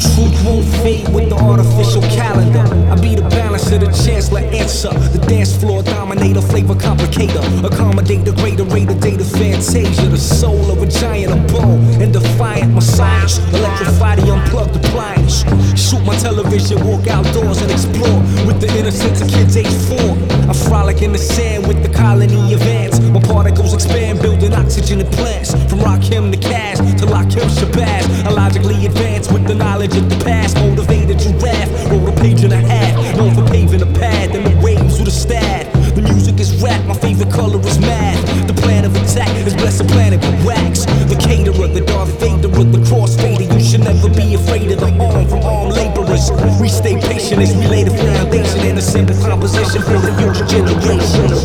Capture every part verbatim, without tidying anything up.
Truth won't fade with the artificial calendar. I be the balance of the chancellor answer. The dance floor dominator, flavor complicator. Accommodate the greater rate of data fantasia. The soul of a giant, a bone and defiant massage. Electrify the unplugged appliance. Shoot my television, walk outdoors and explore with the innocence of kids age four. I frolic in the sand with the colony of ants. My particles expand, building oxygen in plants. From Rakim to Cash to Lakim Shabazz. I logically advance with the knowledge of the past. Motivated giraffe, wrote a page and a half. Known for paving the path and the waves with a stab. The music is rap, my favorite color is math. The plan of attack is bless a planet with wax. The caterer, the Darth Vader of the crossfader. You should never be afraid of the arm from armed laborers. We stay patient as we lay the foundation and assemble composition for the future generations.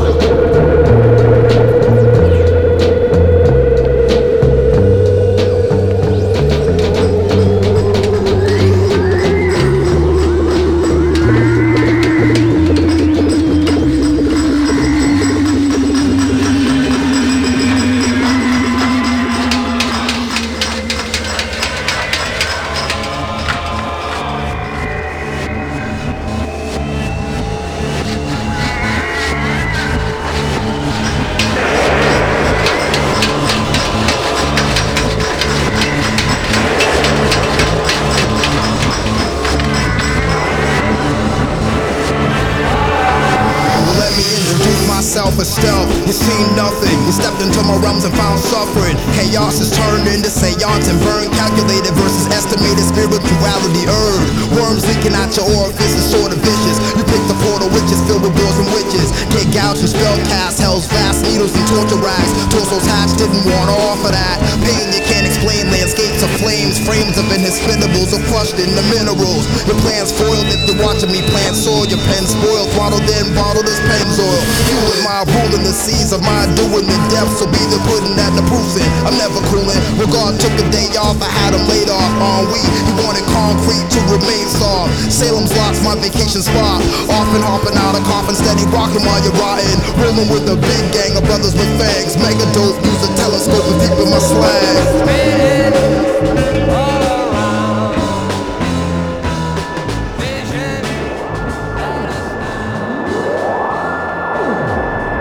Stealth, you seen nothing. You stepped into my realms and found suffering. Chaos is turned into seance and burn. Calculated versus estimated spirituality earned. Worms leaking out your orifices, sort of vicious. You pick the portal witches filled with doors and witches. Get gouged and spell cast, hell's vast needles and torture rags. Torsos hatched, didn't want to offer that. Pain you can't explain, landscapes of flames. Frames of inhospitables are crushed in the minerals. Your plans foiled if you're watching me plant soil. Your pen spoiled, throttled in, bottled as Pennzoil. You with my ruling the seas of my doing the depths, so be the pudding that the proof's in. I'm never cooling. Regard took a day off, I had him laid off on weed. He wanted concrete to remain soft. Salem's Lot's my vacation spot. Often hopping out of coffin, steady rocking while you're rotting. Rolling with a big gang of brothers with fangs. Mega dope, use a telescope and deep in my slang.